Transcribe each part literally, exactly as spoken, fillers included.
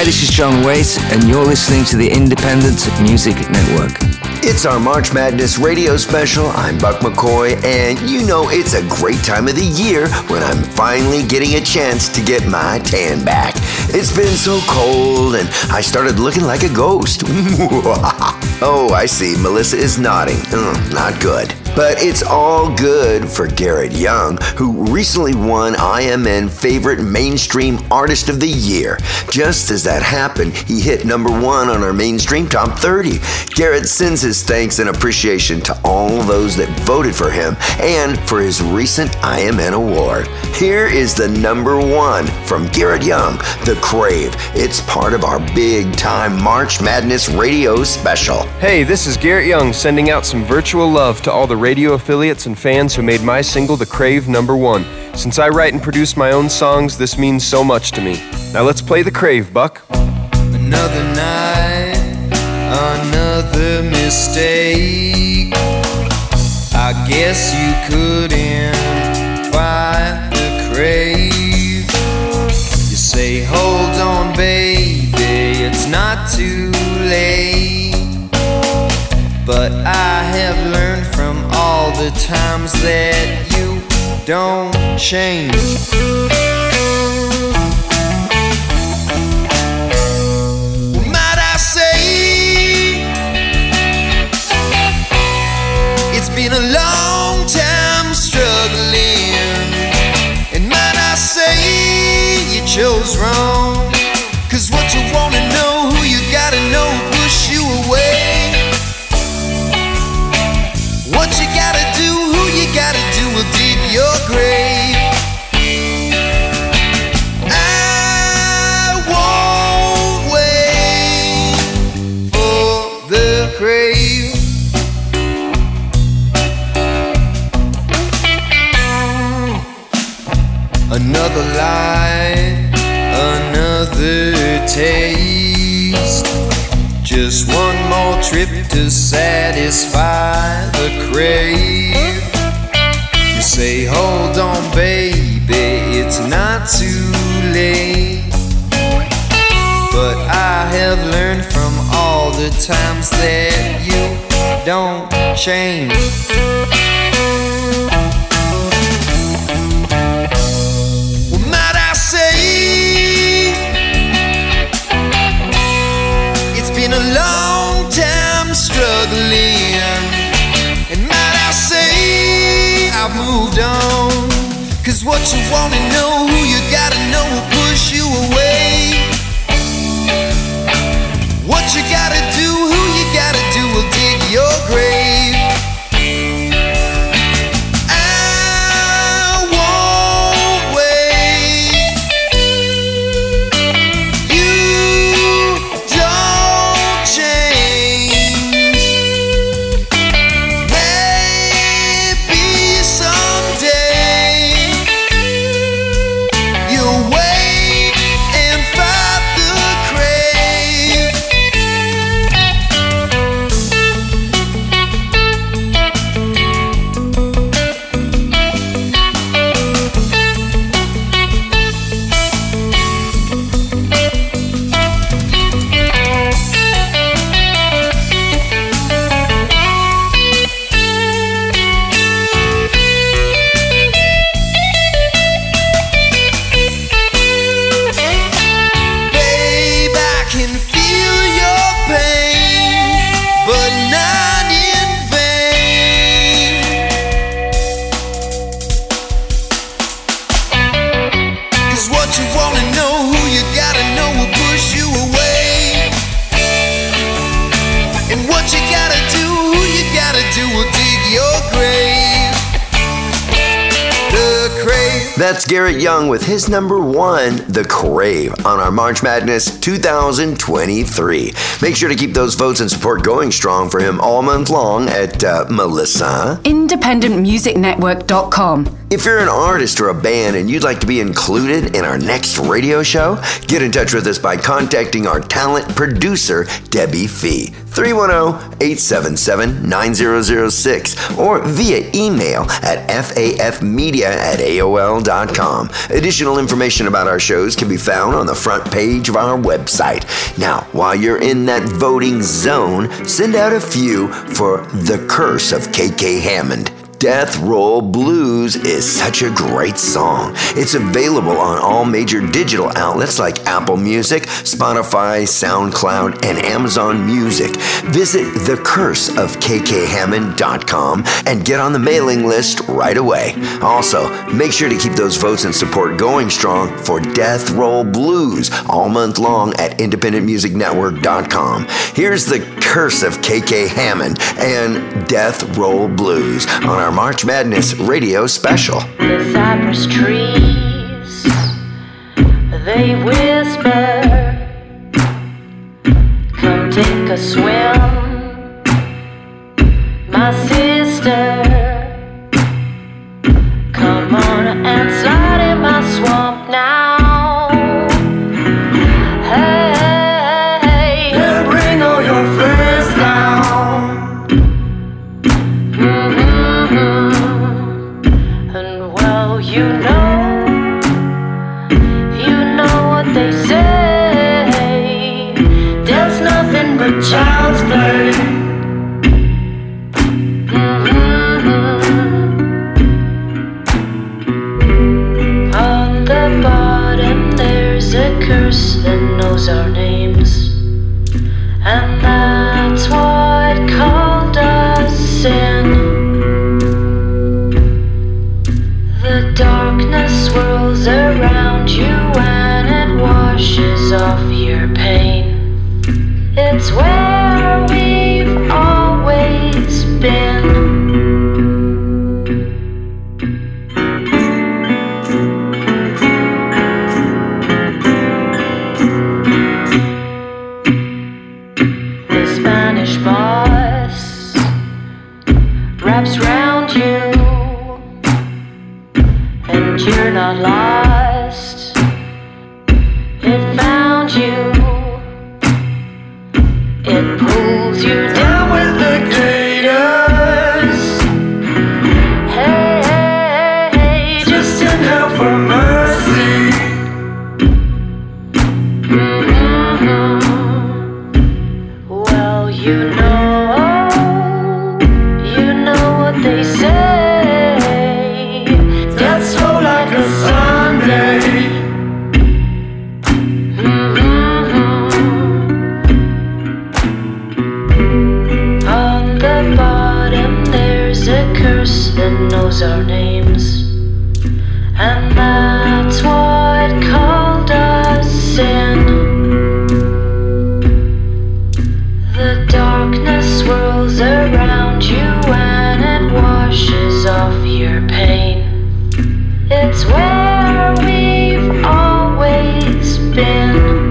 Hi, this is John Waite, and you're listening to the Independent Music Network. It's our March Madness radio special. I'm Buck McCoy, and you know it's a great time of the year when I'm finally getting a chance to get my tan back. It's been so cold, and I started looking like a ghost. Oh, I see. Melissa is nodding. Mm, not good. But it's all good for Garrett Young, who recently won I M N Favorite Mainstream Artist of the Year. Just as that happened, he hit number one on our Mainstream Top thirty. Garrett sends his thanks and appreciation to all those that voted for him and for his recent I M N award. Here is the number one from Garrett Young, The Crave. It's part of our big-time March Madness radio special. Hey, this is Garrett Young sending out some virtual love to all the radio affiliates and fans who made my single The Crave number one. Since I write and produce my own songs, this means so much to me. Now let's play The Crave, Buck. Another night, another mistake. I guess you couldn't find the crave. You say, hold on, baby, it's not too late. But I have learned from all the times that you don't change. Might I say, it's been a long time struggling. And might I say, you chose wrong. Cause what you wanna know, who you gotta know, push you away. What you gotta do, who you gotta do will dig your grave. I won't wait for the crave. Another light, another taste. Just one more trip to satisfy the crave. You say, hold on, baby, it's not too late. But I have learned from all the times that you don't change. Well, might I say, it's been a long time struggling. And might I say, I've moved on. Cause what you wanna know, who you gotta know will push you away. What you gotta do, who you gotta do will dig your grave. I won't wait. You don't change. Maybe someday you'll wait and fight the crave. Babe, I can feel your pain, but not in vain. Cause what you wanna know, who you gotta know will push you away. And what you gotta do, who you gotta do will dig your grave. The crave. That's Garrett Young with his number one, The Crave, on our March Madness two thousand twenty-three. Make sure to keep those votes and support going strong for him all month long at uh, Melissa. independent music network dot com. If you're an artist or a band and you'd like to be included in our next radio show, get in touch with us by contacting our talent producer, Debbie Fee, three one zero, eight seven seven, nine zero zero six, or via email at fafmedia at A O L dot com. Additional information about our shows can be found on the front page of our website. Now, while you're in that voting zone, send out a few for The Curse of K K Hammond. Death Roll Blues is such a great song. It's available on all major digital outlets like Apple Music, Spotify, SoundCloud, and Amazon Music. Visit the curse of k k hammond dot com and get on the mailing list right away. Also, make sure to keep those votes and support going strong for Death Roll Blues all month long at independent music network dot com. Here's The Curse of K K Hammond and Death Roll Blues on our March Madness radio special. The cypress trees, they whisper, come take a swim, my sister, come on and slide in my swamp now. Hey, yeah, bring all your friends down. Mm-hmm. And well, you know, you know what they say, there's nothing but child's play. Mm-hmm. On the bottom there's a curse that knows our names, and that's what called us sin. The darkness swirls around you and it washes off your pain. It's where we've always been. The Spanish moss wraps round you, and you're not lost. It found you. It pulls you down with the gators. Hey, hey, hey, just send help for mercy. Mm-hmm. Well, you know, you know what they say. That's so like a Sunday. That knows our names, and that's what called us sin. The darkness swirls around you and it washes off your pain. It's where we've always been.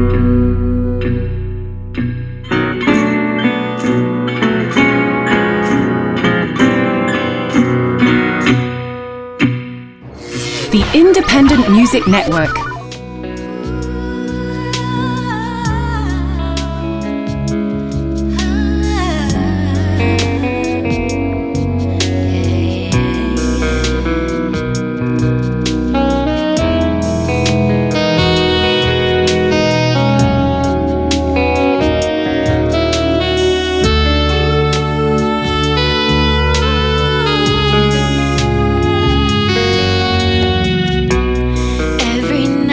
The Independent Music Network. Every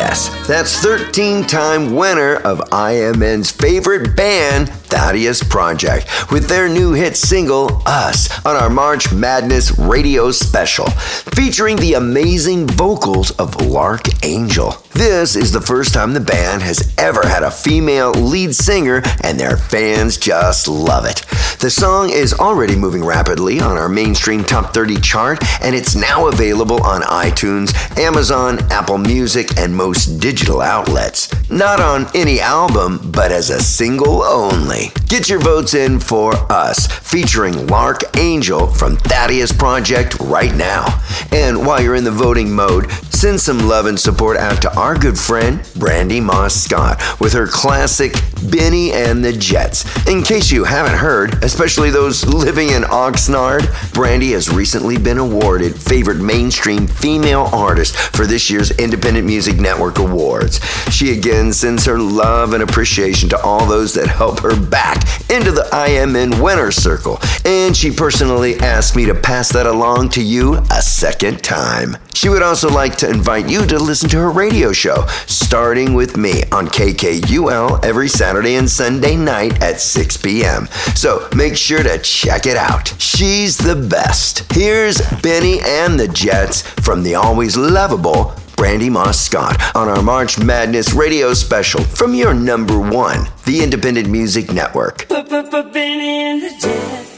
Yes, that's thirteen-time winner of I M N's favorite band, Thaddeus Project, with their new hit single, Us, on our March Madness radio special, featuring the amazing vocals of Lark Angel. This is the first time the band has ever had a female lead singer, and their fans just love it. The song is already moving rapidly on our mainstream top thirty chart, and it's now available on iTunes, Amazon, Apple Music, and most digital outlets. Not on any album, but as a single only. Get your votes in for Us, featuring Lark Angel from Thaddeus Project right now. And while you're in the voting mode, send some love and support out to our good friend, Brandy Moss Scott, with her classic Benny and the Jets. In case you haven't heard, especially those living in Oxnard, Brandy has recently been awarded Favorite Mainstream Female Artist for this year's Independent Music Network Awards. She again sends her love and appreciation to all those that help her back into the I M N winner's circle, and she personally asked me to pass that along to you a second time. She would also like to invite you to listen to her radio show, Starting With Me, on K K U L every Saturday and Sunday night at six p.m. So make sure to check it out. She's the best. Here's Benny and the Jets from the always lovable Brandy Moss Scott on our March Madness radio special from your number one, the Independent Music Network. Benny and the Jets.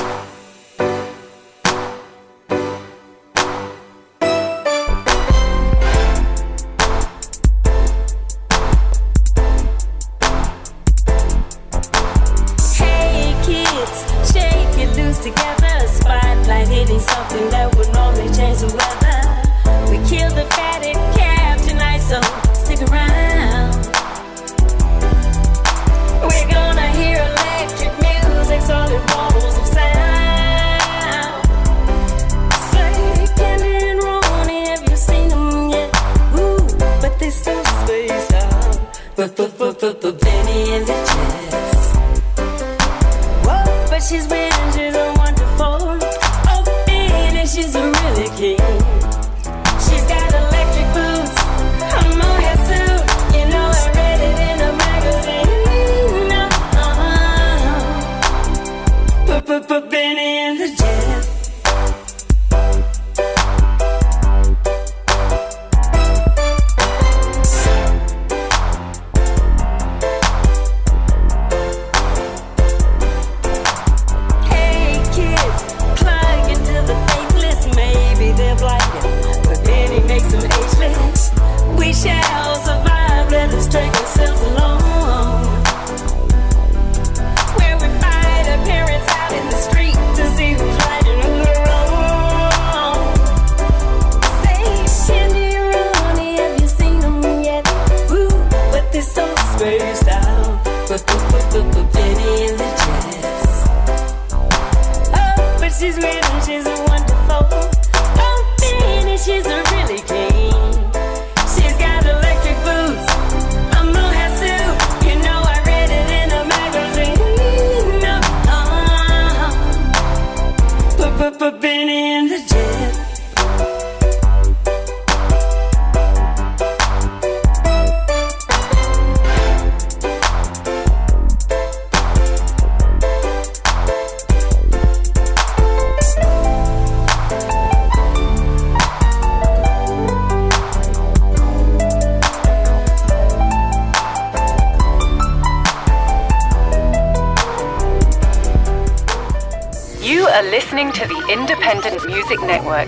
Together, spotlight hitting something that would normally change the weather. We killed the fatted calf tonight, so stick around. We're gonna hear electric music, solid walls of sound. Say, Candy and Ronnie, have you seen them yet? Ooh, but they're so spaced out. But, but, but, but, but Benny and the Jets. Whoa, but she's winning, she's a wonderful. Oh, Benny, she's a really king. She's got electric boots, a mohair suit. You know I read it in a magazine. Uh-huh. But, but, but Benny and the Jets. We shall survive, let us take ourselves along. Where we fight our parents out in the street to see who's right and who's wrong. Say, Candy and Ronnie, have you seen them yet? Ooh, but they're so spaced out. But, but, but, but, but Benny and the Jets. Oh, but she's winning, she's a wonderful. Oh, Benny, she's a really king. But Benny and the Jets. Are listening to the Independent Music Network.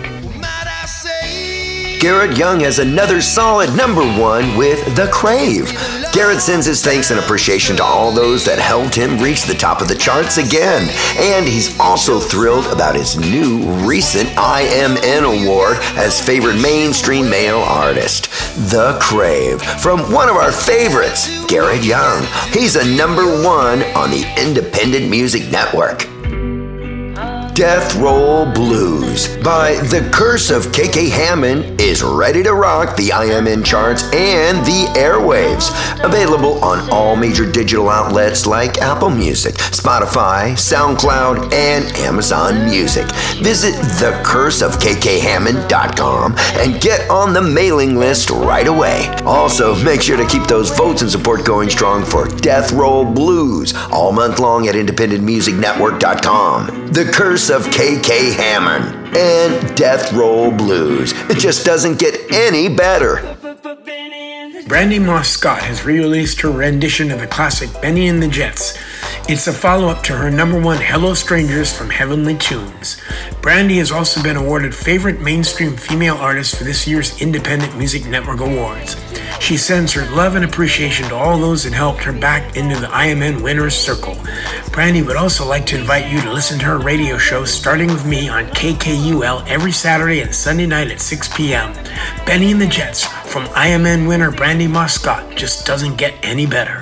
Garrett Young has another solid number one with The Crave. Garrett sends his thanks and appreciation to all those that helped him reach the top of the charts again. And he's also thrilled about his new recent I M N award as favorite mainstream male artist. The Crave, from one of our favorites, Garrett Young. He's a number one on the Independent Music Network. Death Roll Blues by The Curse of K K Hammond is ready to rock the I M N charts and the airwaves. Available on all major digital outlets like Apple Music, Spotify, SoundCloud, and Amazon Music. Visit the curse of k k hammond dot com and get on the mailing list right away. Also, make sure to keep those votes and support going strong for Death Roll Blues all month long at independent music network dot com. The Curse of K K Hammond and Death Roll Blues. It just doesn't get any better. Brandy Moss Scott has re-released her rendition of the classic Benny and the Jets. It's a follow-up to her number one Hello Strangers from Heavenly Tunes. Brandy has also been awarded Favorite Mainstream Female Artist for this year's Independent Music Network Awards. She sends her love and appreciation to all those that helped her back into the I M N Winners Circle. Brandy would also like to invite you to listen to her radio show Starting With Me on K K U L every Saturday and Sunday night at six p.m. Benny and the Jets from I M N winner Brandy Moss Scott just doesn't get any better.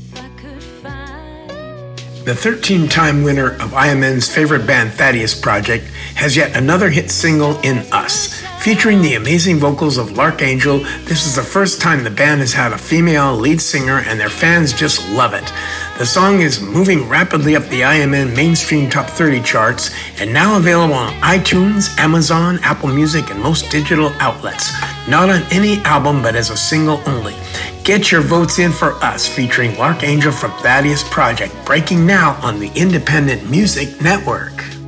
The thirteen-time winner of I M N's favorite band Thaddeus Project has yet another hit single in Us. Featuring the amazing vocals of Lark Angel, this is the first time the band has had a female lead singer and their fans just love it. The song is moving rapidly up the I M N mainstream top thirty charts and now available on iTunes, Amazon, Apple Music, and most digital outlets. Not on any album, but as a single only. Get your votes in for Us, featuring Lark Angel from Thaddeus Project, breaking now on the Independent Music Network.